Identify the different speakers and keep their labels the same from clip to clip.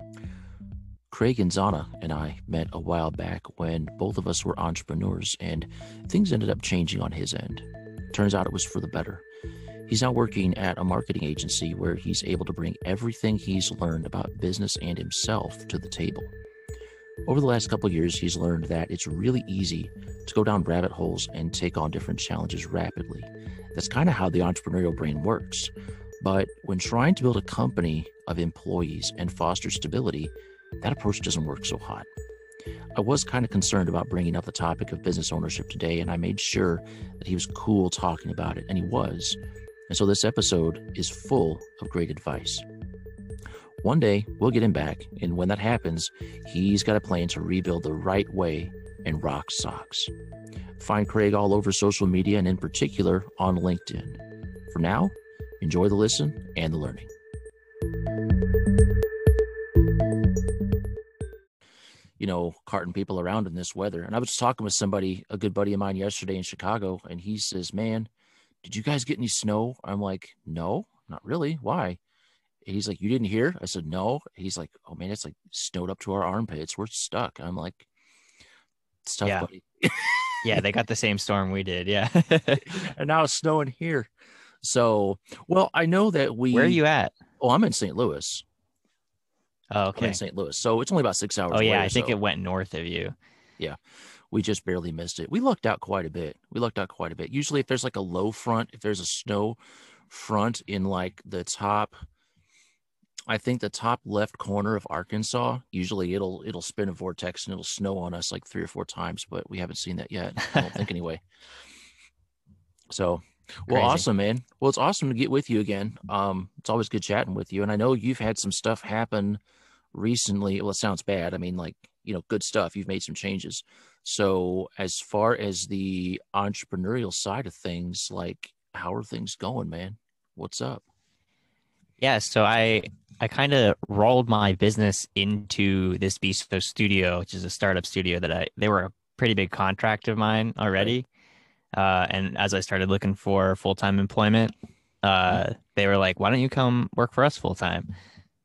Speaker 1: Craig Gonzana and I met a while back when both of us were entrepreneurs, and things ended up changing on his end. Turns out it was for the better. He's now working at a marketing agency where he's able to bring everything he's learned about business and himself to the table. Over the last couple of years, he's learned that it's really easy to go down rabbit holes and take on different challenges rapidly. That's kind of how the entrepreneurial brain works. But when trying to build a company of employees and foster stability, that approach doesn't work so hot. I was kind of concerned about bringing up the topic of business ownership today, and I made sure that he was cool talking about it, and he was. And so this episode is full of great advice. One day, we'll get him back, and when that happens, he's got a plan to rebuild the right way and rock socks. Find Craig all over social media, and in particular on LinkedIn. For now, enjoy the listen and the learning. Carting people around in this weather. And I was just talking with somebody, a good buddy of mine yesterday in Chicago, and he says, "Man, did you guys get any snow?" I'm like, "No, not really. Why?" And he's like, "You didn't hear?" I said, "No." He's like, "Oh man, it's like snowed up to our armpits. We're stuck." I'm like, "It's tough, buddy."
Speaker 2: Yeah, they got the same storm we did. Yeah.
Speaker 1: And now it's snowing here. So, well, I know that
Speaker 2: Where are you at?
Speaker 1: Oh, I'm in St. Louis.
Speaker 2: Oh, okay.
Speaker 1: I'm in St. Louis. So it's only about 6 hours
Speaker 2: away.
Speaker 1: Yeah,
Speaker 2: I think it went north of you.
Speaker 1: Yeah. We just barely missed it. We lucked out quite a bit. Usually if there's like a low front, if there's a snow front in like the top, I think the top left corner of Arkansas, usually it'll spin a vortex and it'll snow on us like 3 or 4 times, but we haven't seen that yet. I don't think anyway. So, well, Crazy. Awesome, man. Well, it's awesome to get with you again. It's always good chatting with you. And I know you've had some stuff happen recently. Well, it sounds bad. I mean, like, good stuff. You've made some changes. So as far as the entrepreneurial side of things, like, how are things going, man? What's up?
Speaker 2: Yeah. So I kind of rolled my business into this Bistro studio, which is a startup studio they were a pretty big contract of mine already. Right. And as I started looking for full-time employment, they were like, "Why don't you come work for us full-time?"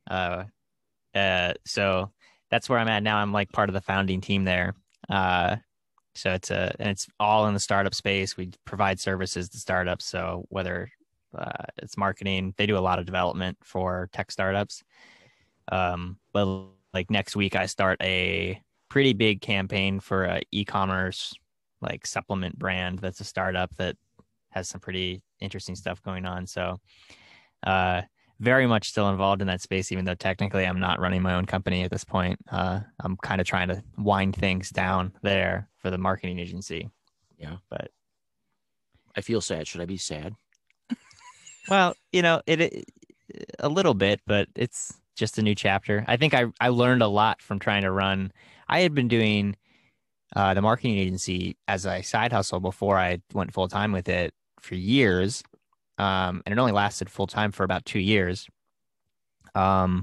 Speaker 2: So that's where I'm at now. I'm like part of the founding team there. So it's all in the startup space. We provide services to startups. So whether it's marketing, they do a lot of development for tech startups. But like next week, I start a pretty big campaign for a e-commerce like supplement brand that's a startup that has some pretty interesting stuff going on. So very much still involved in that space, even though technically I'm not running my own company at this point. I'm kind of trying to wind things down there for the marketing agency.
Speaker 1: Yeah.
Speaker 2: But
Speaker 1: I feel sad. Should I be sad?
Speaker 2: Well, it a little bit, but it's just a new chapter. I think I learned a lot from trying to run. I had been doing the marketing agency as a side hustle before I went full time with it for years. And it only lasted full time for about 2 years. But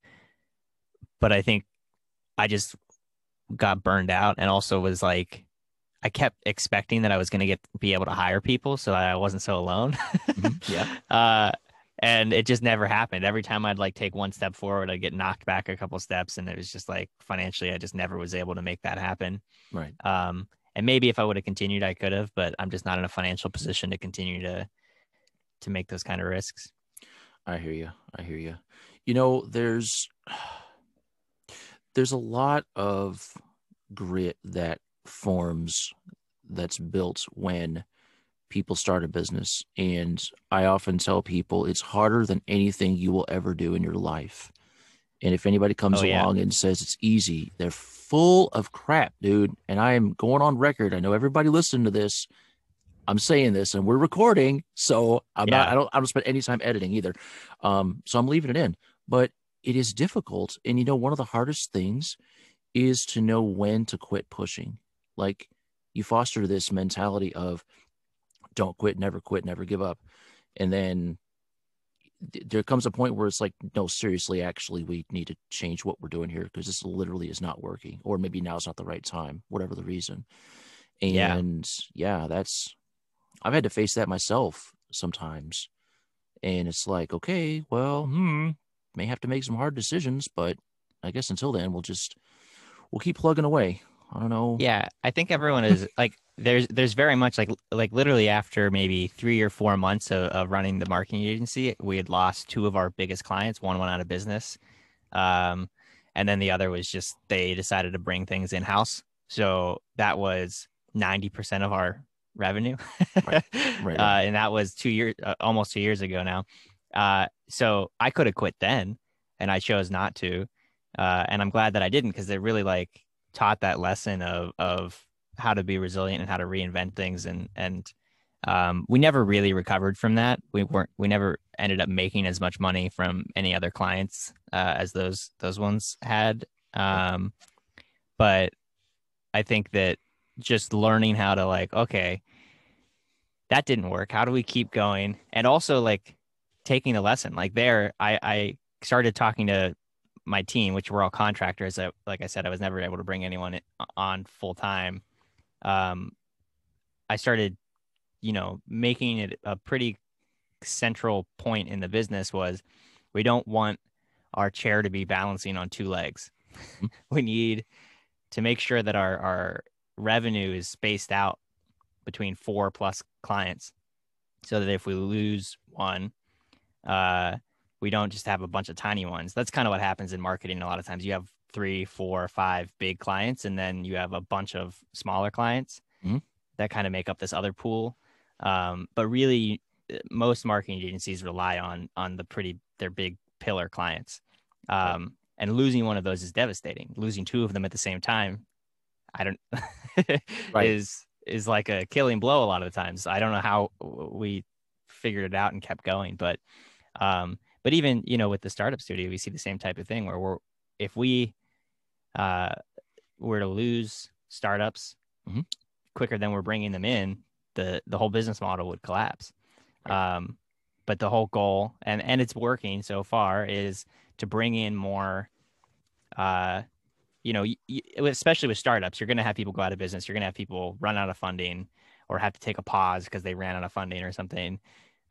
Speaker 2: I think I just got burned out, and also was like, I kept expecting that I was going to be able to hire people so that I wasn't so alone.
Speaker 1: Mm-hmm. Yeah.
Speaker 2: And it just never happened. Every time I'd like take one step forward, I'd get knocked back a couple steps. And it was just like financially, I just never was able to make that happen.
Speaker 1: Right.
Speaker 2: And maybe if I would have continued, I could have, but I'm just not in a financial position to continue to make those kind of risks.
Speaker 1: I hear you. There's a lot of grit that's built when people start a business. And I often tell people it's harder than anything you will ever do in your life. And if anybody comes along and says it's easy, they're full of crap, dude. And I am going on record. I know everybody listening to this. I'm saying this and we're recording. So I don't spend any time editing either. So I'm leaving it in, but it is difficult. And one of the hardest things is to know when to quit pushing. Like, you foster this mentality of don't quit, never give up. And then there comes a point where it's like, no, seriously, actually, we need to change what we're doing here because this literally is not working. Or maybe now's not the right time, whatever the reason. And I've had to face that myself sometimes. And it's like, okay, well, may have to make some hard decisions, but I guess until then, we'll keep plugging away. I don't know.
Speaker 2: Yeah, I think everyone is like there's very much like literally after maybe 3 or 4 months of running the marketing agency, we had lost two of our biggest clients. One went out of business. Um, and then the other was just they decided to bring things in house. So that was 90% of our revenue.
Speaker 1: Right. Right.
Speaker 2: And that was 2 years, almost 2 years ago now. So I could have quit then and I chose not to. And I'm glad that I didn't because it really like taught that lesson of how to be resilient and how to reinvent things. And we never really recovered from that. We never ended up making as much money from any other clients as those ones had. But I think that just learning how to like, okay, that didn't work. How do we keep going? And also like taking the lesson. Like there, I started talking to my team, which were all contractors. Like I said, I was never able to bring anyone on full time. I started, making it a pretty central point in the business was we don't want our chair to be balancing on two legs. We need to make sure that our revenue is spaced out between 4+ clients so that if we lose one, we don't just have a bunch of tiny ones. That's kind of what happens in marketing. A lot of times you have 3, 4, 5 big clients, and then you have a bunch of smaller clients that kind of make up this other pool. But really, most marketing agencies rely on their big pillar clients. And losing one of those is devastating. Losing two of them at the same time, I don't
Speaker 1: Right.
Speaker 2: is like a killing blow a lot of the times. I don't know how we figured it out and kept going, but even with the startup studio, we see the same type of thing where if we were to lose startups quicker than we're bringing them in, the whole business model would collapse. Right. But the whole goal, and it's working so far, is to bring in more, especially with startups, you're going to have people go out of business. You're going to have people run out of funding or have to take a pause because they ran out of funding or something.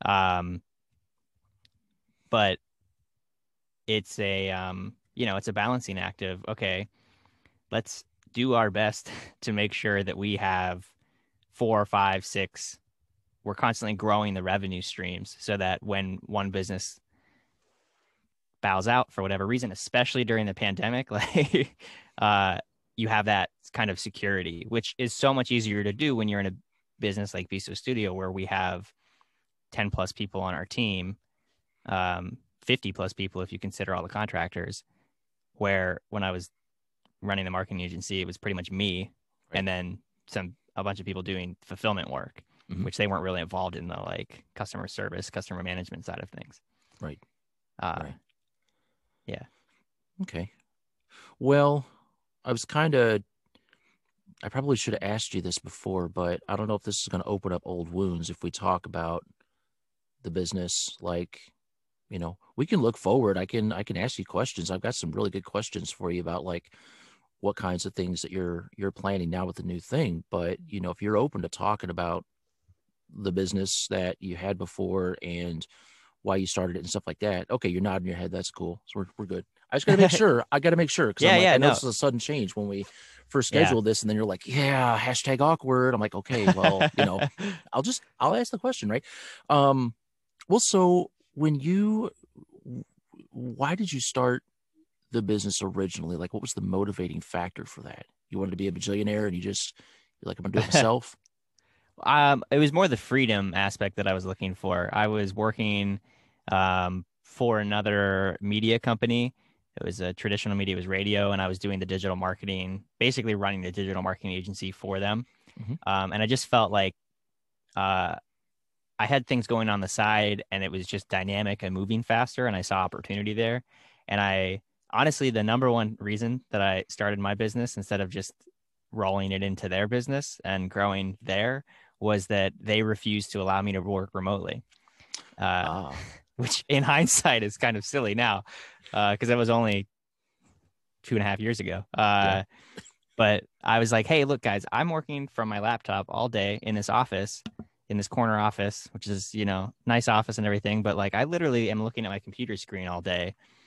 Speaker 2: But it's it's a balancing act of, okay, let's do our best to make sure that we have 4, 5, 6. We're constantly growing the revenue streams so that when one business bows out for whatever reason, especially during the pandemic, like you have that kind of security, which is so much easier to do when you're in a business like Viso Studio, where we have 10+ people on our team, 50+ people if you consider all the contractors. Where when I was running the marketing agency, it was pretty much me, right, and then a bunch of people doing fulfillment work, which they weren't really involved in the like customer service, customer management side of things.
Speaker 1: Right.
Speaker 2: Right. Yeah.
Speaker 1: Okay. Well, I probably should have asked you this before, but I don't know if this is going to open up old wounds if we talk about the business. Like, we can look forward. I can ask you questions. I've got some really good questions for you about like what kinds of things that you're planning now with the new thing. But, if you're open to talking about the business that you had before and why you started it and stuff like that. Okay, you're nodding your head. That's cool. So we're good. I just got to make sure. Because I know this is a sudden change when we first scheduled this, and then you're like, yeah, #awkward. I'm like, okay, well, I'll ask the question, right? Well, so why did you start the business originally? Like, what was the motivating factor for that? You wanted to be a bajillionaire, and you're like, I'm gonna do it myself.
Speaker 2: It was more the freedom aspect that I was looking for. I was working for another media company. It was a traditional media, it was radio, and I was doing the digital marketing, basically running the digital marketing agency for them. And I just felt like I had things going on the side, and it was just dynamic and moving faster, and I saw opportunity there. And honestly, the number one reason that I started my business instead of just rolling it into their business and growing there was that they refused to allow me to work remotely, which in hindsight is kind of silly now because it was only 2.5 years ago. But I was like, hey, look, guys, I'm working from my laptop all day in this office, in this corner office, which is, nice office and everything. But like, I literally am looking at my computer screen all day.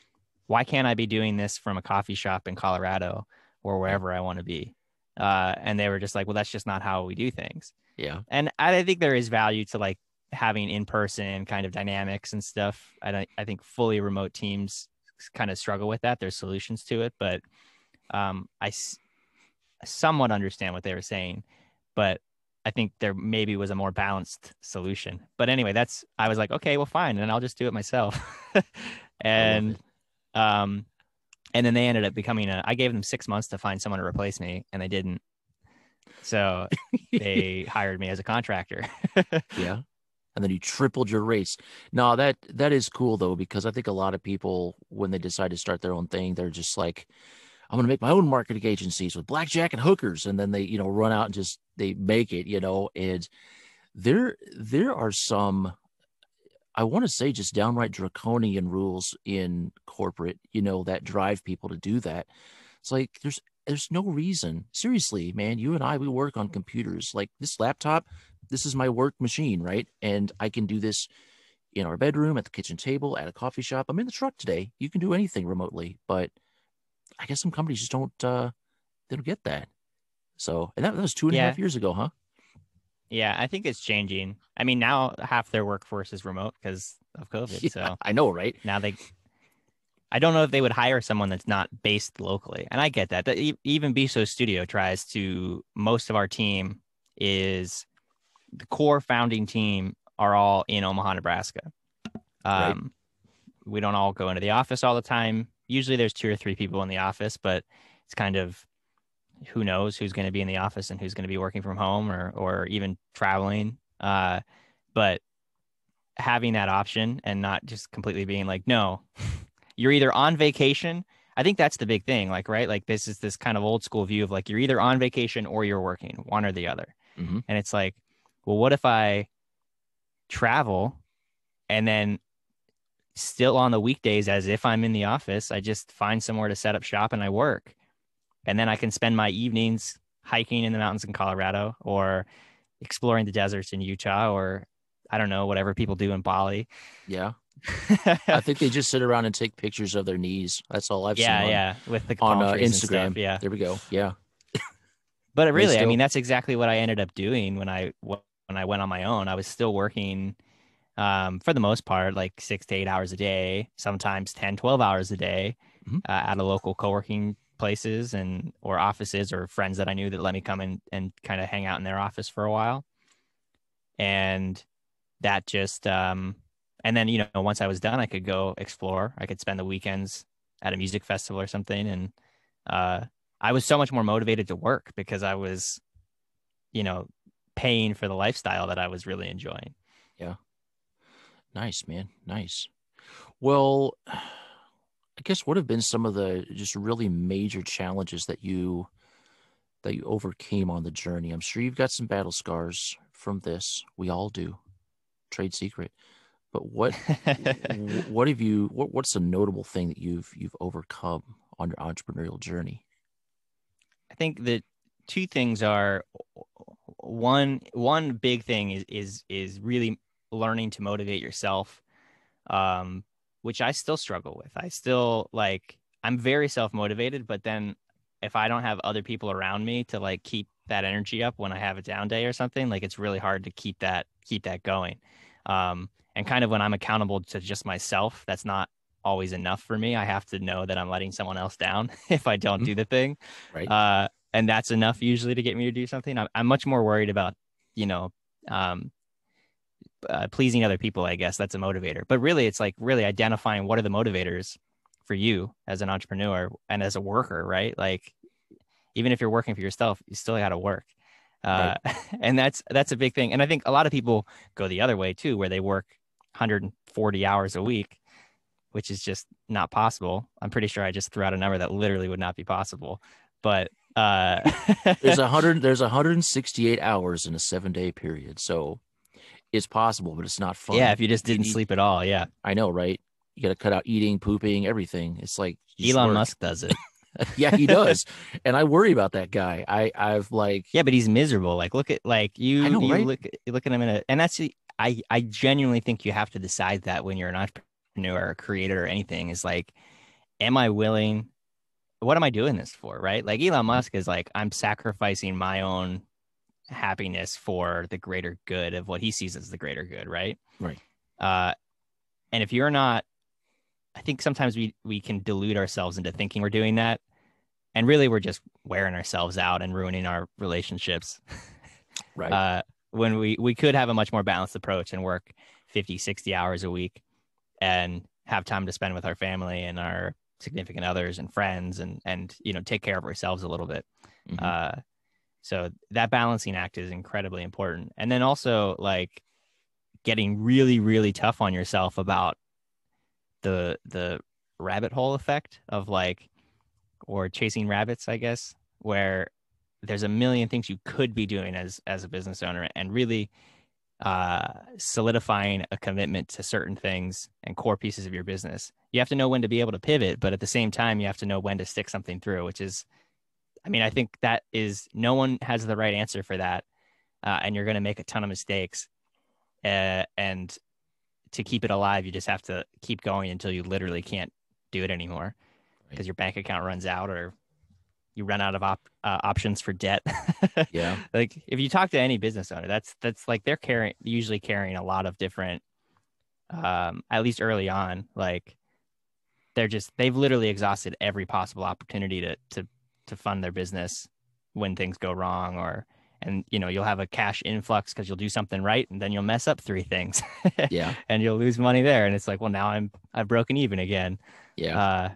Speaker 2: why can't I be doing this from a coffee shop in Colorado or
Speaker 1: Right.
Speaker 2: wherever I want to be? And they were just like, well, that's just not how we do things.
Speaker 1: Yeah.
Speaker 2: And I think there is value to like having in-person kind of dynamics and stuff. I think fully remote teams kind of struggle with that. There's solutions to it, but I somewhat understand what they were saying, but I think there maybe was a more balanced solution. But anyway, I was like, okay, well, fine, and I'll just do it myself.
Speaker 1: I love
Speaker 2: and
Speaker 1: it.
Speaker 2: um, and then they ended up becoming I gave them 6 months to find someone to replace me, and they didn't. So they hired me as a contractor.
Speaker 1: Yeah. And then you tripled your race. No, that is cool though, because I think a lot of people, when they decide to start their own thing, they're just like, I'm gonna make my own marketing agencies with blackjack and hookers, and then they, run out and just they make it, and there are some, I want to say, just downright draconian rules in corporate, that drive people to do that. It's like there's no reason. Seriously, man, you and I, we work on computers. Like this laptop, this is my work machine, right? And I can do this in our bedroom, at the kitchen table, at a coffee shop. I'm in the truck today. You can do anything remotely, but I guess some companies just don't they don't get that. So, and that was 2.5
Speaker 2: Yeah,
Speaker 1: years ago, huh?
Speaker 2: yeah, I think it's changing. I mean, now half their workforce is remote because of COVID.
Speaker 1: Yeah,
Speaker 2: So
Speaker 1: I know, right?
Speaker 2: now I don't know if they would hire someone that's not based locally. And I get that. Even Biso Studio tries to, most of our team is the core founding team are all in Omaha, Nebraska.
Speaker 1: Right.
Speaker 2: Um, we don't all go into the office all the time. Usually there's 2 or 3 people in the office, but it's kind of who knows who's going to be in the office and who's going to be working from home or even traveling. But having that option and not just completely being like, no, you're either on vacation. I think that's the big thing. Like, right. Like this is this kind of old school view of like, you're either on vacation or you're working, one or the other.
Speaker 1: Mm-hmm.
Speaker 2: And it's like, well, what if I travel and then still on the weekdays, as if I'm in the office, I just find somewhere to set up shop and I work. And then I can spend my evenings hiking in the mountains in Colorado or exploring the deserts in Utah or I don't know, whatever people do in Bali.
Speaker 1: Yeah. I think they just sit around and take pictures of their knees. That's all I've seen
Speaker 2: Yeah,
Speaker 1: on
Speaker 2: yeah, with the
Speaker 1: on
Speaker 2: palm trees and stuff.
Speaker 1: Instagram.
Speaker 2: Yeah.
Speaker 1: There we go. Yeah.
Speaker 2: But
Speaker 1: They
Speaker 2: really, I mean,
Speaker 1: still.
Speaker 2: that's exactly what I ended up doing when I went on my own. I was still working for the most part, like 6 to 8 hours a day, sometimes 10, 12 hours a day
Speaker 1: Mhm.
Speaker 2: at a local co-working places and or offices or friends that I knew that let me come in and kind of hang out in their office for a while. And that just and then, once I was done, I could go explore. I could spend the weekends at a music festival or something. And uh, I was so much more motivated to work because I was, you know, paying for the lifestyle that I was really enjoying.
Speaker 1: Yeah. Nice, man. Nice. Well, I guess what have been some of the just really major challenges that you overcame on the journey? I'm sure you've got some battle scars from this. We all do. Trade secret. But what have you what's a notable thing that you've overcome on your entrepreneurial journey?
Speaker 2: I think that two things are one big thing is really learning to motivate yourself, um, which I still struggle with. I still like I'm very self motivated, but then if I don't have other people around me to like keep that energy up when I have a down day or something, like it's really hard to keep that going. And kind of when I'm accountable to just myself, that's not always enough for me. I have to know that I'm letting someone else down if I don't
Speaker 1: Mhm.
Speaker 2: do the thing.
Speaker 1: Right?
Speaker 2: And that's enough usually to get me to do something. I'm much more worried about, you know, um, pleasing other people. I guess that's a motivator. But really, it's like really identifying what are the motivators for you as an entrepreneur and as a worker, right? Like even if you're working for yourself, you still got to work.
Speaker 1: Right.
Speaker 2: Uh, and that's a big thing. And I think a lot of people go the other way too, where they work 140 hours a week, which is just not possible. I'm pretty sure I just threw out a number that literally would not be possible. But
Speaker 1: There's 168 hours in a 7-day period. So it's possible, but it's not
Speaker 2: yeah,
Speaker 1: fun.
Speaker 2: if you just
Speaker 1: You
Speaker 2: didn't
Speaker 1: need
Speaker 2: sleep at all, yeah.
Speaker 1: I know, right? You got to cut out eating, pooping, everything. It's like just
Speaker 2: Elon
Speaker 1: work.
Speaker 2: Musk does it.
Speaker 1: Yeah, he does. And I worry about that guy. I've like
Speaker 2: Yeah, but he's miserable. Like look at like
Speaker 1: I
Speaker 2: you
Speaker 1: know,
Speaker 2: you
Speaker 1: right?
Speaker 2: look at him and that's I genuinely think you have to decide that when you're an entrepreneur or a creator or anything is like am I willing? What am I doing this for? Right? Like Elon Musk is like, I'm sacrificing my own happiness for the greater good of what he sees as the greater good, right?
Speaker 1: Right.
Speaker 2: Uh, and if you're not, I think sometimes we can delude ourselves into thinking we're doing that, and really we're just wearing ourselves out and ruining our relationships.
Speaker 1: Right.
Speaker 2: uh, when we could have a much more balanced approach and work 50, 60 hours a week and have time to spend with our family and our significant others and friends and take care of ourselves a little bit.
Speaker 1: Hmm.
Speaker 2: Uh, so that balancing act is incredibly important. And then also like getting really, really tough on yourself about the rabbit hole effect of like, or chasing rabbits, I guess, where there's a million things you could be doing as a business owner, and really solidifying a commitment to certain things and core pieces of your business. You have to know when to be able to pivot, but at the same time, you have to know when to stick something through, which is, I mean, I think that is, no one has the right answer for that. And you're going to make a ton of mistakes. And to keep it alive, you just have to keep going until you literally can't do it anymore
Speaker 1: Right.
Speaker 2: because your bank account runs out or you run out of options for debt.
Speaker 1: Yeah.
Speaker 2: Like if you talk to any business owner, that's like they're usually carrying a lot of different, at least early on, like they've literally exhausted every possible opportunity to fund their business when things go wrong, or and you'll have a cash influx because you'll do something right and then you'll mess up three things
Speaker 1: Yeah.
Speaker 2: and you'll lose money there, and it's like, well, now I've broken even again.
Speaker 1: Yeah.
Speaker 2: uh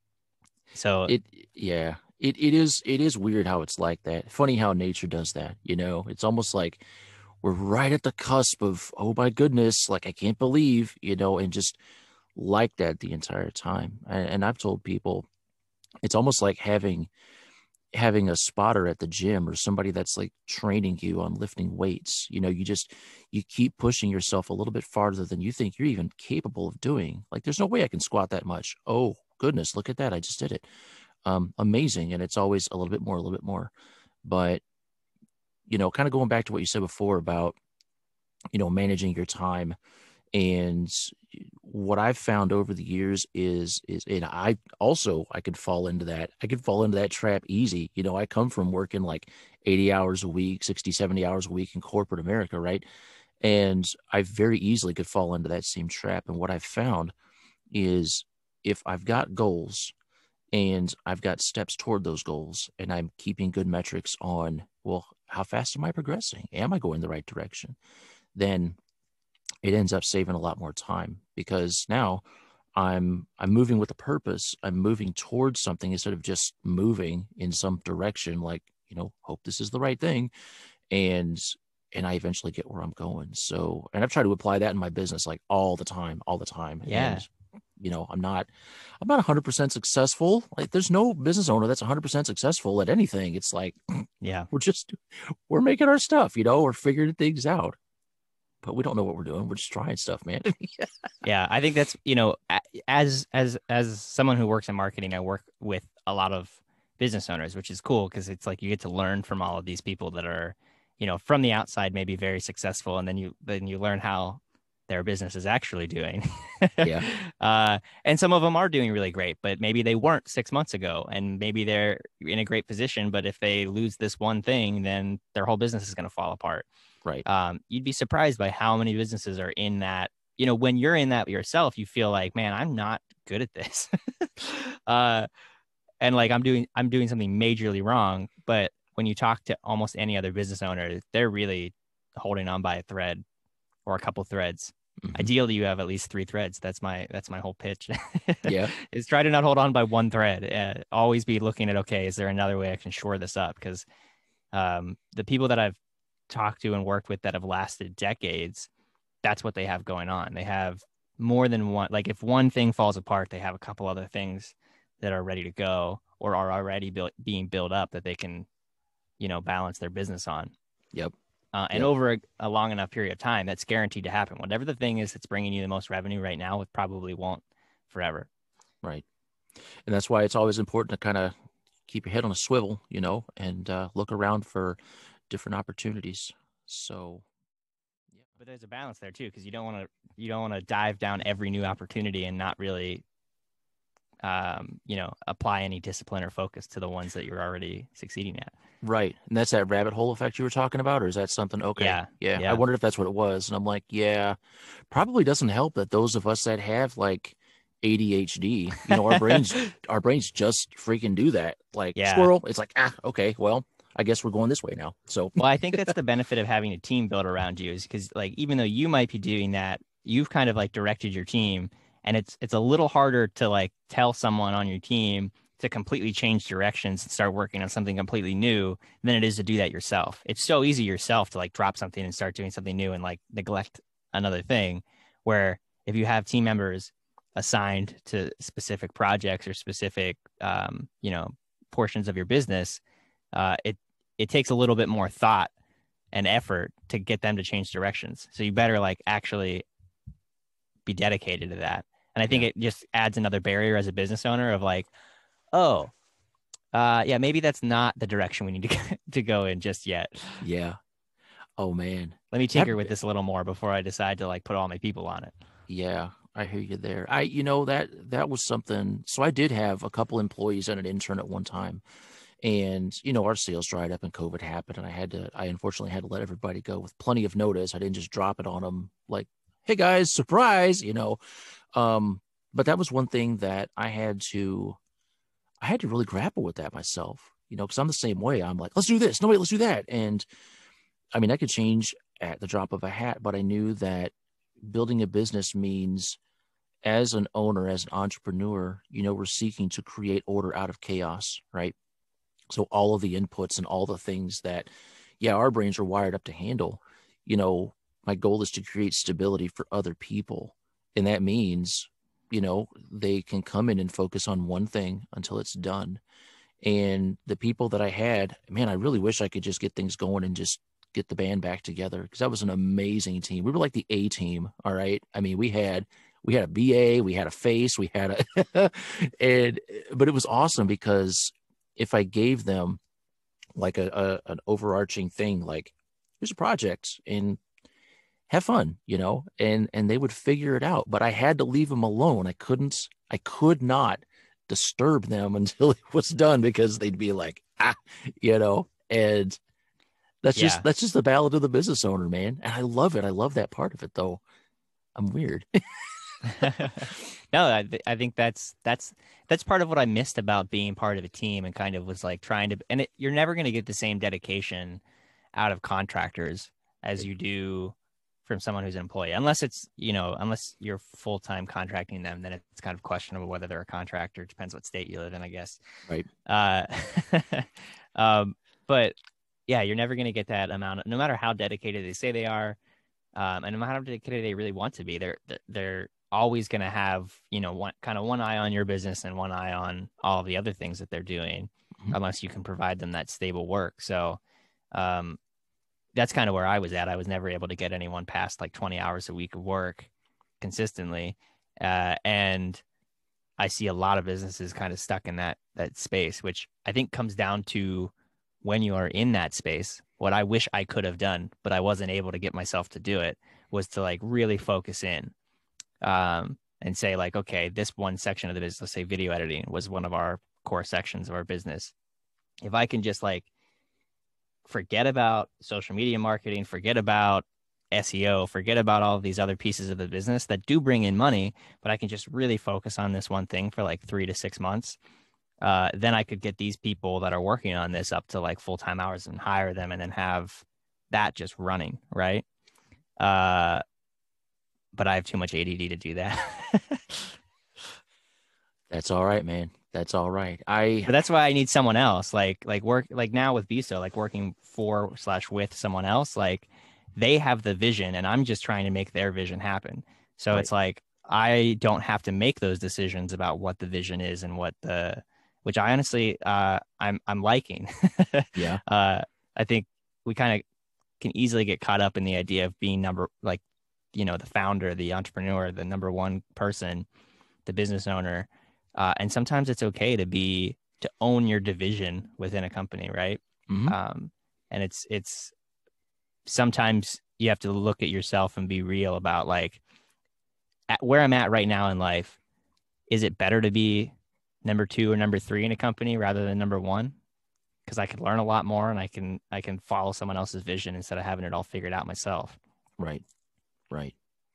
Speaker 2: so
Speaker 1: It yeah. It is weird how it's like that. Funny how nature does that, you know? It's almost like we're right at the cusp of, oh my goodness, like I can't believe, and just like that the entire time. And I've told people it's almost like having a spotter at the gym or somebody that's like training you on lifting weights. You keep pushing yourself a little bit farther than you think you're even capable of doing. Like there's no way I can squat that much. Oh goodness, look at that. I just did it. Amazing. And it's always a little bit more. But, kind of going back to what you said before about, managing your time. And what I've found over the years is and I could fall into that. I could fall into that trap easy. I come from working like 80 hours a week, 60, 70 hours a week in corporate America, right? And I very easily could fall into that same trap. And what I've found is if I've got goals and I've got steps toward those goals and I'm keeping good metrics on, well, how fast am I progressing? Am I going the right direction? Then it ends up saving a lot more time because now I'm moving with a purpose. I'm moving towards something instead of just moving in some direction, like, hope this is the right thing. And I eventually get where I'm going. So, and I've tried to apply that in my business like all the time, all the time.
Speaker 2: yeah.
Speaker 1: And I'm not 100% successful. Like there's no business owner that's 100% successful at anything. It's like
Speaker 2: Yeah.
Speaker 1: we're making our stuff, we're figuring things out, but we don't know what we're doing. We're just trying stuff, man.
Speaker 2: Yeah, I think that's, as someone who works in marketing, I work with a lot of business owners, which is cool because it's like you get to learn from all of these people that are, from the outside maybe very successful, and then you learn how their business is actually doing.
Speaker 1: Yeah.
Speaker 2: And some of them are doing really great, but maybe they weren't 6 months ago, and maybe they're in a great position, but if they lose this one thing, then their whole business is going to fall apart.
Speaker 1: Right.
Speaker 2: You'd be surprised by how many businesses are in that. When you're in that yourself, you feel like, man, I'm not good at this. uh, and like I'm doing something majorly wrong. But when you talk to almost any other business owner, they're really holding on by a thread or a couple threads.
Speaker 1: Mm-hmm.
Speaker 2: Ideally, you have at least three threads. That's my whole pitch.
Speaker 1: Yeah.
Speaker 2: Is try to not hold on by one thread. Always be looking at, okay, is there another way I can shore this up? Because the people that I've talked to and worked with that have lasted decades, that's what they have going on. They have more than one. Like if one thing falls apart, they have a couple other things that are ready to go or are already being built up that they can, balance their business on.
Speaker 1: Yep.
Speaker 2: And
Speaker 1: Yep.
Speaker 2: over a long enough period of time, that's guaranteed to happen. Whatever the thing is that's bringing you the most revenue right now, it probably won't forever.
Speaker 1: Right. And that's why it's always important to kind of keep your head on a swivel, and look around for different opportunities. So, yeah.
Speaker 2: But there's a balance there too, because you don't want to dive down every new opportunity and not really apply any discipline or focus to the ones that you're already succeeding at.
Speaker 1: Right. And that's that rabbit hole effect you were talking about, or is that something? Okay.
Speaker 2: Yeah.
Speaker 1: Yeah. I
Speaker 2: Yeah.
Speaker 1: wondered if that's what it was. And I'm like, yeah, probably doesn't help that those of us that have like ADHD, our brains just freaking do that. Like
Speaker 2: Yeah.
Speaker 1: squirrel, it's like, okay, well, I guess we're going this way now. So,
Speaker 2: Well, I think that's the benefit of having a team built around you, is because like even though you might be doing that, you've kind of like directed your team, and it's a little harder to like tell someone on your team to completely change directions and start working on something completely new than it is to do that yourself. It's so easy yourself to like drop something and start doing something new and like neglect another thing. Where if you have team members assigned to specific projects or specific portions of your business, it takes a little bit more thought and effort to get them to change directions. So you better like actually be dedicated to that. And I think it just adds another barrier as a business owner of like, oh, yeah, maybe that's not the direction we need to go in just yet.
Speaker 1: yeah. Oh man.
Speaker 2: Let me tinker with this a little more before I decide to like put all my people on it.
Speaker 1: Yeah, I hear you there. That was something. So I did have a couple employees and an intern at one time. And, our sales dried up and COVID happened. And I unfortunately had to let everybody go with plenty of notice. I didn't just drop it on them like, hey guys, surprise, But that was one thing that I had to really grapple with that myself, because I'm the same way. I'm like, let's do this. No, wait, let's do that. And I mean, I could change at the drop of a hat, but I knew that building a business means, as an owner, as an entrepreneur, we're seeking to create order out of chaos, right? So all of the inputs and all the things that, our brains are wired up to handle, my goal is to create stability for other people. And that means, they can come in and focus on one thing until it's done. And the people that I had, man, I really wish I could just get things going and just get the band back together, because that was an amazing team. We were like the A team. All right. I mean, we had a BA, we had a face, we had but it was awesome because if I gave them like an overarching thing, like here's a project and have fun, and they would figure it out, but I had to leave them alone. I could not disturb them until it was done, because they'd be like, and that's just the ballad of the business owner, man. And I love it. I love that part of it, though. I'm weird.
Speaker 2: No, I think that's part of what I missed about being part of a team, and kind of was like trying to, and you're never going to get the same dedication out of contractors as you do from someone who's an employee, unless it's, unless you're full-time contracting them, then it's kind of questionable whether they're a contractor. It depends what state you live in, I guess.
Speaker 1: Right.
Speaker 2: But yeah, you're never going to get that amount no matter how dedicated they say they are. And no matter how dedicated they really want to be, they're always going to have, one eye on your business and one eye on all the other things that they're doing, unless you can provide them that stable work. So, that's kind of where I was at. I was never able to get anyone past like 20 hours a week of work consistently. And I see a lot of businesses kind of stuck in that space, which I think comes down to when you are in that space. What I wish I could have done, but I wasn't able to get myself to do it, was to like really focus in, and say like, okay, this one section of the business, let's say video editing was one of our core sections of our business. If I can just like forget about social media marketing, forget about SEO, forget about all of these other pieces of the business that do bring in money, but I can just really focus on this one thing for like 3 to 6 months. Then I could get these people that are working on this up to like full-time hours and hire them, and then have that just running, right? But I have too much ADD to do that.
Speaker 1: That's all right, man. That's all right.
Speaker 2: But that's why I need someone else, like work, like now with BISO, like working for/with someone else, like they have the vision and I'm just trying to make their vision happen. So It's like, I don't have to make those decisions about what the vision is and which I honestly, I'm liking.
Speaker 1: Yeah.
Speaker 2: I think we kind of can easily get caught up in the idea of being the founder, the entrepreneur, the number one person, the business owner. And sometimes it's okay to own your division within a company, right?
Speaker 1: Mm-hmm.
Speaker 2: And it's sometimes you have to look at yourself and be real about like, where I'm at right now in life. Is it better to be number 2 or number 3 in a company rather than number 1, because I could learn a lot more and I can follow someone else's vision instead of having it all figured out myself.
Speaker 1: Right. Right.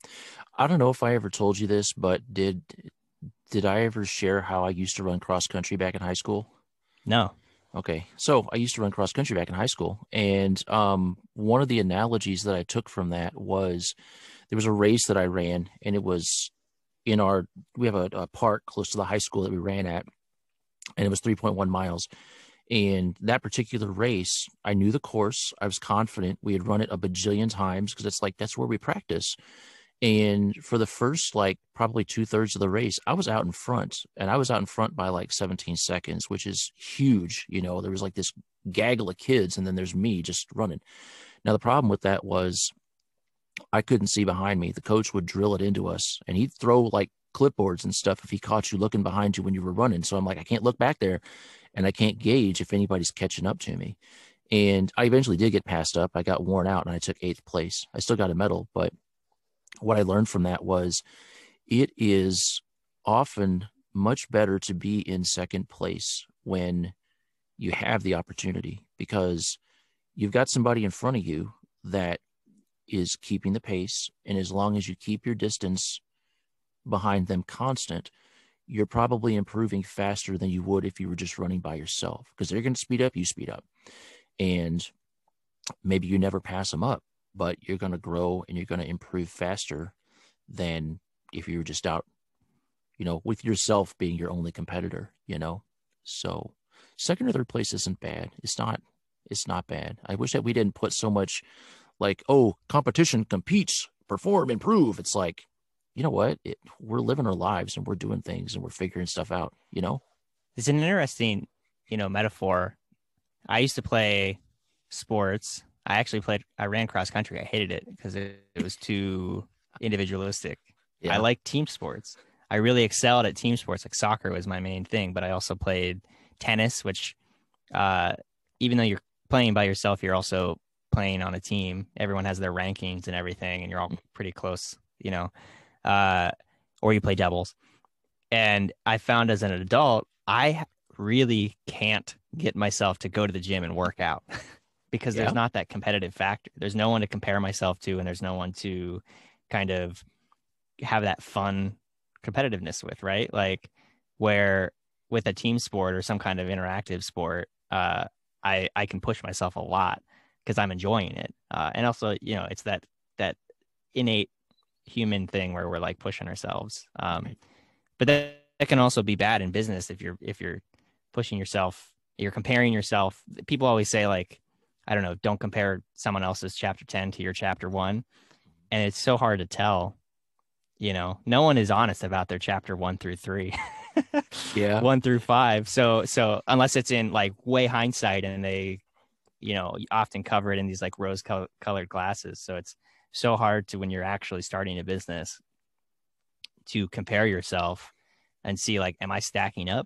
Speaker 1: I don't know if I ever told you this, but did I ever share how I used to run cross country back in high school?
Speaker 2: No.
Speaker 1: Okay. So I used to run cross country back in high school. And one of the analogies that I took from that was there was a race that I ran, and it was we have a park close to the high school that we ran at, and it was 3.1 miles. And that particular race, I knew the course. I was confident. We had run it a bajillion times because it's like, that's where we practice. And for the first, like, probably 2/3 of the race, I was out in front, and I was out in front by like 17 seconds, which is huge. There was like this gaggle of kids, and then there's me just running. Now, the problem with that was I couldn't see behind me. The coach would drill it into us, and he'd throw like clipboards and stuff if he caught you looking behind you when you were running. So I'm like, I can't look back there, and I can't gauge if anybody's catching up to me. And I eventually did get passed up. I got worn out, and I took 8th place. I still got a medal, but what I learned from that was it is often much better to be in second place when you have the opportunity, because you've got somebody in front of you that is keeping the pace. And as long as you keep your distance behind them constant, you're probably improving faster than you would if you were just running by yourself, because they're going to speed up, you speed up. And maybe you never pass them up, but you're going to grow and you're going to improve faster than if you were just out, with yourself being your only competitor, So second or third place isn't bad. It's not bad. I wish that we didn't put so much like, oh, competition, competes, perform, improve. It's like, you know what? We're living our lives and we're doing things and we're figuring stuff out,
Speaker 2: It's an interesting, metaphor. I used to play sports. I ran cross country. I hated it because it was too individualistic.
Speaker 1: Yeah.
Speaker 2: I like team sports. I really excelled at team sports. Like soccer was my main thing, but I also played tennis, which even though you're playing by yourself, you're also playing on a team. Everyone has their rankings and everything, and you're all pretty close, or you play doubles. And I found as an adult, I really can't get myself to go to the gym and work out because there's not that competitive factor. There's no one to compare myself to, and there's no one to kind of have that fun competitiveness with, right? Like where with a team sport or some kind of interactive sport, I can push myself a lot because I'm enjoying it. And also, it's that innate human thing where we're like pushing ourselves. But that can also be bad in business if you're pushing yourself, you're comparing yourself. People always say like, I don't know, don't compare someone else's chapter 10 to your chapter 1. And it's so hard to tell, no one is honest about their chapter 1 through 3.
Speaker 1: Yeah.
Speaker 2: 1 through 5. So unless it's in like way hindsight and they, often cover it in these like rose colored glasses. So it's so hard to, when you're actually starting a business, to compare yourself and see like, am I stacking up?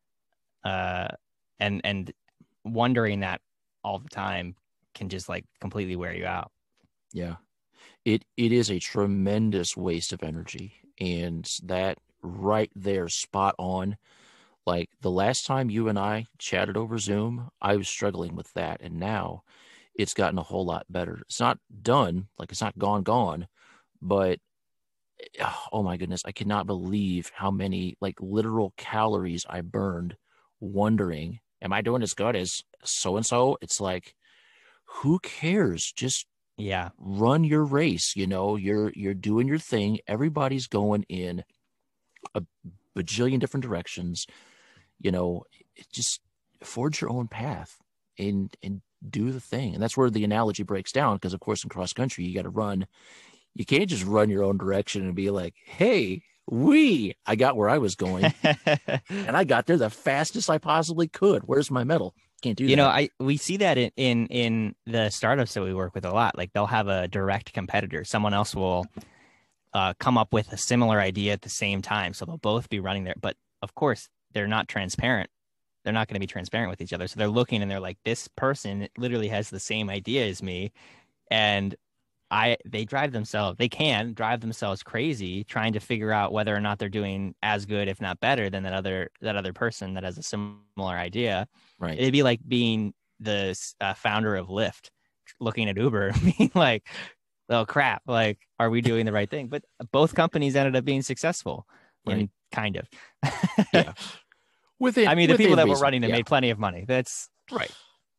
Speaker 2: And wondering that all the time can just like completely wear you out.
Speaker 1: Yeah. It is a tremendous waste of energy, and that right there, spot on. Like the last time you and I chatted over Zoom, I was struggling with that, and now it's gotten a whole lot better. It's not done, like it's not gone, but oh my goodness, I cannot believe how many like literal calories I burned wondering, am I doing as good as so and so? It's like, who cares? Just run your race. You're doing your thing. Everybody's going in a bajillion different directions. Just forge your own path and do the thing. And that's where the analogy breaks down, because of course in cross country you got to run. You can't just run your own direction and be like, hey, I got where I was going and I got there the fastest I possibly could. Where's my medal? Can't do that.
Speaker 2: We see that in the startups that we work with a lot. Like they'll have a direct competitor. Someone else will come up with a similar idea at the same time. So they'll both be running there. But of course, they're not transparent. They're not going to be transparent with each other. So they're looking and they're like, this person literally has the same idea as me. And they can drive themselves crazy trying to figure out whether or not they're doing as good, if not better, than that other person that has a similar idea.
Speaker 1: Right.
Speaker 2: It'd be like being the founder of Lyft, looking at Uber and being like, oh crap, like, are we doing the right thing? But both companies ended up being successful,
Speaker 1: Right.
Speaker 2: in kind of.
Speaker 1: Yeah.
Speaker 2: I mean, the people that were
Speaker 1: reason.
Speaker 2: running it
Speaker 1: Yeah.
Speaker 2: made plenty of money. That's
Speaker 1: Right.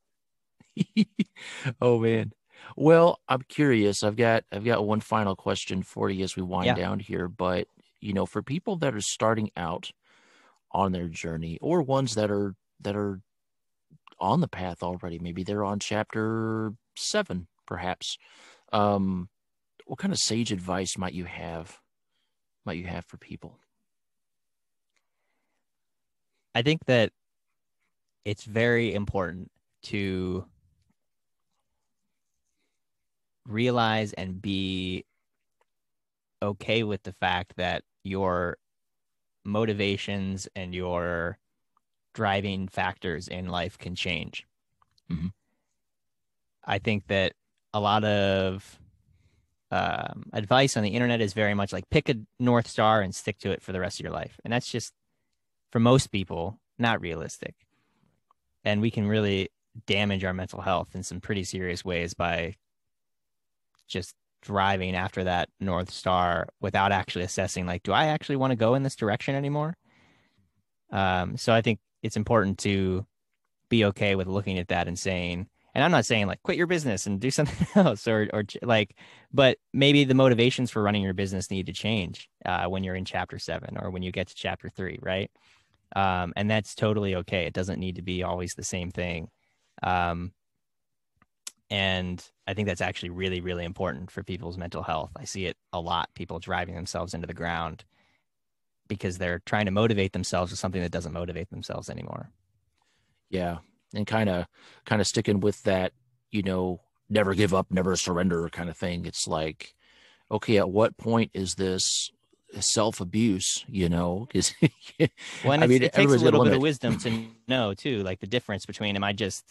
Speaker 1: Oh man. Well, I'm curious. I've got one final question for you as we wind
Speaker 2: yeah.
Speaker 1: down here. But for people that are starting out on their journey, or ones that are on the path already, maybe they're on chapter 7, perhaps. What kind of sage advice might you have for people?
Speaker 2: I think that it's very important to realize and be okay with the fact that your motivations and your driving factors in life can change.
Speaker 1: Mm-hmm.
Speaker 2: I think that a lot of advice on the internet is very much like pick a North Star and stick to it for the rest of your life. And that's just, for most people, not realistic. And we can really damage our mental health in some pretty serious ways by just driving after that North Star without actually assessing, like, do I actually want to go in this direction anymore? So I think it's important to be okay with looking at that and saying, and I'm not saying like quit your business and do something else, or like, but maybe the motivations for running your business need to change when you're in chapter 7 or when you get to chapter 3, right? And that's totally okay. It doesn't need to be always the same thing. And I think that's actually really, really important for people's mental health. I see it a lot, people driving themselves into the ground because they're trying to motivate themselves with something that doesn't motivate themselves anymore.
Speaker 1: Yeah. And kind of sticking with that, never give up, never surrender kind of thing. It's like, okay, at what point is this self-abuse, because
Speaker 2: Well, and
Speaker 1: I mean,
Speaker 2: it takes a
Speaker 1: everybody's got a
Speaker 2: little bit of
Speaker 1: limit.
Speaker 2: wisdom to know too, like the difference between, am I just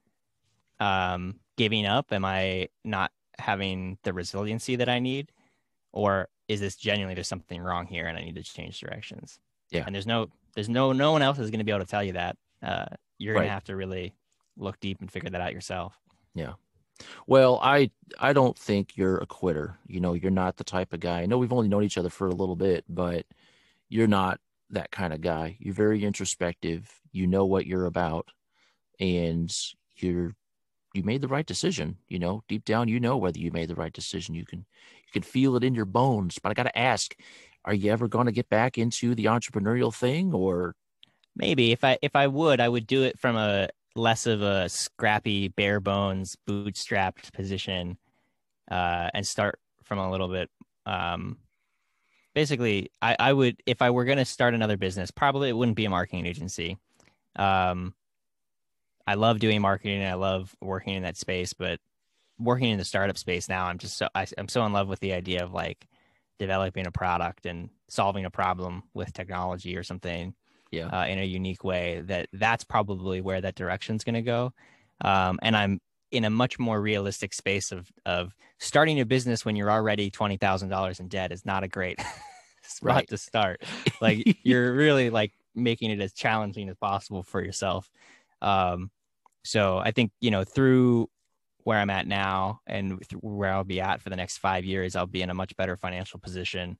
Speaker 2: giving up? Am I not having the resiliency that I need? Or is this genuinely there's something wrong here and I need to change directions?
Speaker 1: Yeah.
Speaker 2: And no one else is going to be able to tell you that. You're going to
Speaker 1: Right.
Speaker 2: have to really look deep and figure that out yourself.
Speaker 1: Yeah. Well, I don't think you're a quitter. You're not the type of guy. I know we've only known each other for a little bit, but you're not that kind of guy. You're very introspective. You know what you're about, and you made the right decision. Deep down, whether you made the right decision. You can feel it in your bones. But I got to ask, are you ever going to get back into the entrepreneurial thing, or
Speaker 2: Maybe if I would do it from a less of a scrappy, bare bones, bootstrapped position, and start from a little bit. Basically, I would, if I were going to start another business, probably it wouldn't be a marketing agency. Um, I love doing marketing. I love working in that space, but working in the startup space now, I'm so in love with the idea of like developing a product and solving a problem with technology or something
Speaker 1: yeah,
Speaker 2: in a unique way that's probably where that direction's going to go. And I'm in a much more realistic space of starting a business when you're already $20,000 in debt is not a great spot
Speaker 1: right,
Speaker 2: to start. Like you're really like making it as challenging as possible for yourself. So I think, through where I'm at now and where I'll be at for the next 5 years, I'll be in a much better financial position.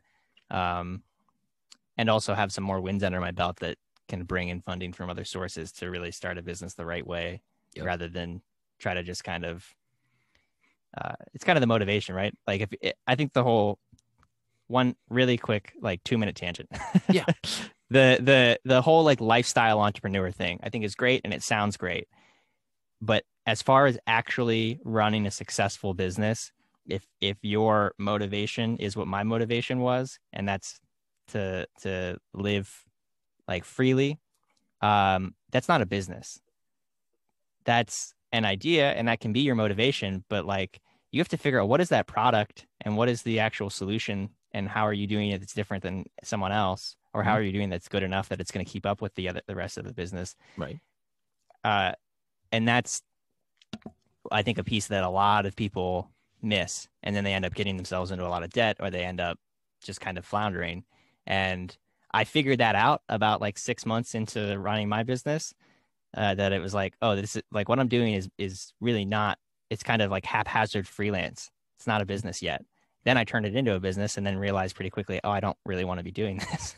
Speaker 2: And also have some more wins under my belt that can bring in funding from other sources to really start a business the right way,
Speaker 1: Yep.
Speaker 2: rather than try to just kind of, it's kind of the motivation, right? Like I think the whole one really quick, like 2-minute tangent.
Speaker 1: Yeah.
Speaker 2: The whole like lifestyle entrepreneur thing, I think is great and it sounds great. But as far as actually running a successful business, if your motivation is what my motivation was, and that's to live like freely, that's not a business. That's an idea, and that can be your motivation. But like, you have to figure out what is that product and what is the actual solution, and how are you doing it that's different than someone else, or how
Speaker 1: Mhm.
Speaker 2: are you doing that's good enough that it's going to keep up with the rest of the business.
Speaker 1: Right.
Speaker 2: And that's, I think, a piece that a lot of people miss, and then they end up getting themselves into a lot of debt, or they end up just kind of floundering. And I figured that out about like 6 months into running my business, that it was like, oh, this is like what I'm doing is really not, it's kind of like haphazard freelance. It's not a business yet. Then I turned it into a business and then realized pretty quickly, oh, I don't really want to be doing this.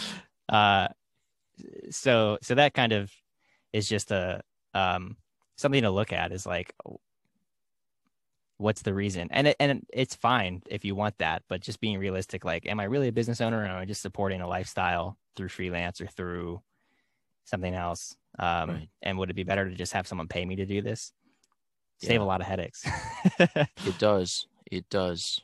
Speaker 2: So that kind of is just a something to look at, is like, what's the reason? And it's fine if you want that, but just being realistic, like, am I really a business owner, or am I just supporting a lifestyle through freelance or through something else?
Speaker 1: Right.
Speaker 2: And would it be better to just have someone pay me to do this? Save a lot of headaches.
Speaker 1: It does. It does.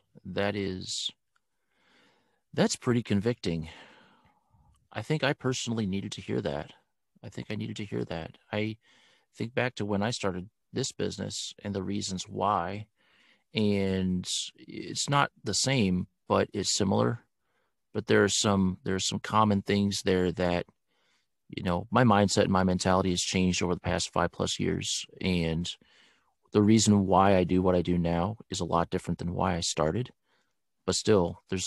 Speaker 1: That's pretty convicting. I think I personally needed to hear that. I think back to when I started this business and the reasons why, and it's not the same, but it's similar. But there's some common things there that, my mindset and my mentality has changed over the past 5+ years. And the reason why I do what I do now is a lot different than why I started. But still, there's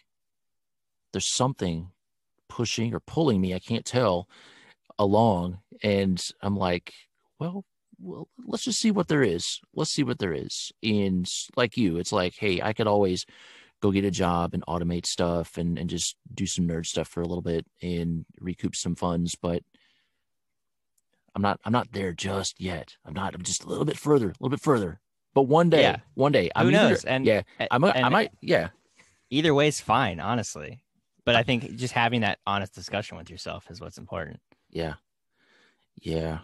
Speaker 1: something pushing or pulling me, I can't tell, along. And I'm like, well, let's just see what there is. And like you, it's like, hey, I could always go get a job and automate stuff and just do some nerd stuff for a little bit and recoup some funds. But I'm not there just yet. I'm just a little bit further. But one day,
Speaker 2: who knows?
Speaker 1: I might. Yeah.
Speaker 2: Either way is fine, honestly. But I think just having that honest discussion with yourself is what's important.
Speaker 1: Yeah. Yeah.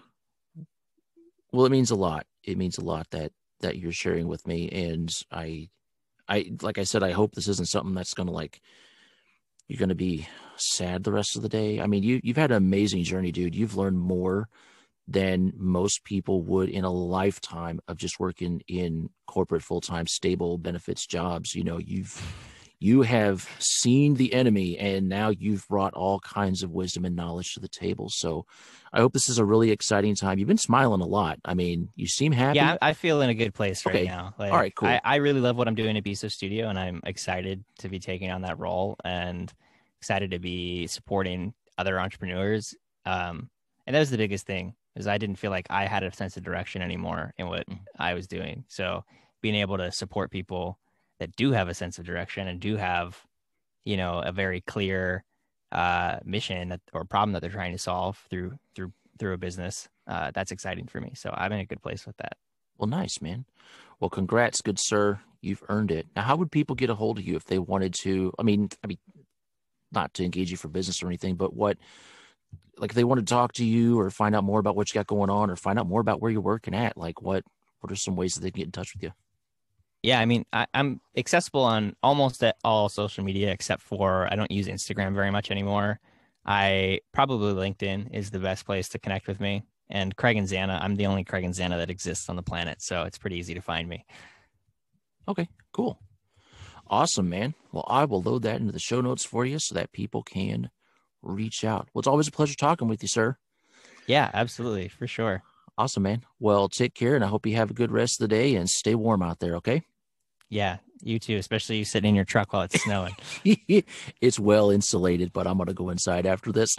Speaker 1: Well, it means a lot. It means a lot that you're sharing with me. And I, like I said, I hope this isn't something that's going to you're going to be sad the rest of the day. I mean, you've had an amazing journey, dude. You've learned more than most people would in a lifetime of just working in corporate, full-time, stable benefits jobs. You have seen the enemy, and now you've brought all kinds of wisdom and knowledge to the table. So I hope this is a really exciting time. You've been smiling a lot. I mean, you seem happy.
Speaker 2: Yeah, I feel in a good place right now.
Speaker 1: All right, cool.
Speaker 2: I really love what I'm doing at Biso Studio, and I'm excited to be taking on that role and excited to be supporting other entrepreneurs. And that was the biggest thing, is I didn't feel like I had a sense of direction anymore in what I was doing. So being able to support people that do have a sense of direction and do have, a very clear mission or problem that they're trying to solve through a business, that's exciting for me. So I'm in a good place with that.
Speaker 1: Well, nice, man. Well, congrats, good sir. You've earned it. Now, how would people get a hold of you if they wanted to? I mean, not to engage you for business or anything, but if they want to talk to you or find out more about what you got going on or find out more about where you're working at, what are some ways that they can get in touch with you?
Speaker 2: Yeah, I mean, I'm accessible on almost all social media, except for I don't use Instagram very much anymore. Probably LinkedIn is the best place to connect with me. And Craig and Xana, I'm the only Craig and Xana that exists on the planet, so it's pretty easy to find me.
Speaker 1: Okay, cool. Awesome, man. Well, I will load that into the show notes for you so that people can reach out. Well, it's always a pleasure talking with you, sir.
Speaker 2: Yeah, absolutely, for sure.
Speaker 1: Awesome, man. Well, take care, and I hope you have a good rest of the day and stay warm out there, okay?
Speaker 2: Yeah, you too, especially you sitting in your truck while it's snowing.
Speaker 1: It's well insulated, but I'm going to go inside after this.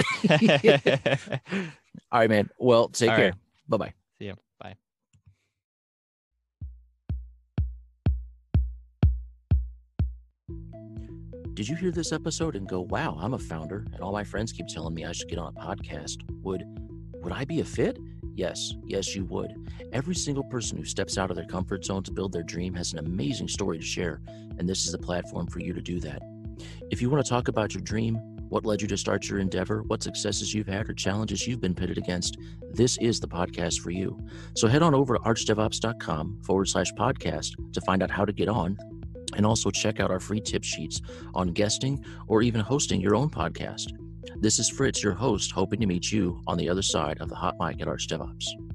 Speaker 1: All right, man. Well, take care. Right. Bye-bye.
Speaker 2: See you. Bye.
Speaker 1: Did you hear this episode and go, wow, I'm a founder, and all my friends keep telling me I should get on a podcast? Would I be a fit? Yes, you would. Every single person who steps out of their comfort zone to build their dream has an amazing story to share, and this is a platform for you to do that. If you want to talk about your dream, what led you to start your endeavor, what successes you've had or challenges you've been pitted against, this is the podcast for you. So head on over to archdevops.com/podcast to find out how to get on, and also check out our free tip sheets on guesting or even hosting your own podcast. This is Fritz, your host, hoping to meet you on the other side of the hot mic at Arch DevOps.